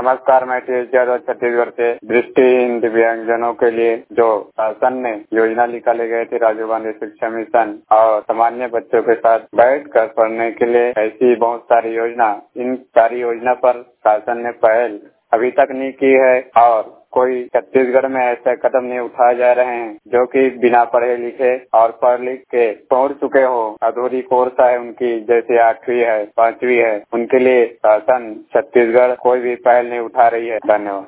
नमस्कार, मैं टीएस यादव छत्तीसगढ़ से। दृष्टिहीन दिव्यांगजनों के लिए जो शासन ने योजना निकाले गए थे, राजीव गांधी शिक्षा मिशन, और सामान्य बच्चों के साथ बैठकर पढ़ने के लिए ऐसी बहुत सारी योजना, इन सारी योजना पर शासन ने पहल अभी तक नहीं की है और कोई छत्तीसगढ़ में ऐसे कदम नहीं उठाए जा रहे हैं जो कि बिना पढ़े लिखे और पढ़ लिख के पहुंच चुके हो। अधूरी कोर्स है उनकी, जैसे 8वीं है, 5वीं है, उनके लिए शासन छत्तीसगढ़ कोई भी पहल नहीं उठा रही है। धन्यवाद।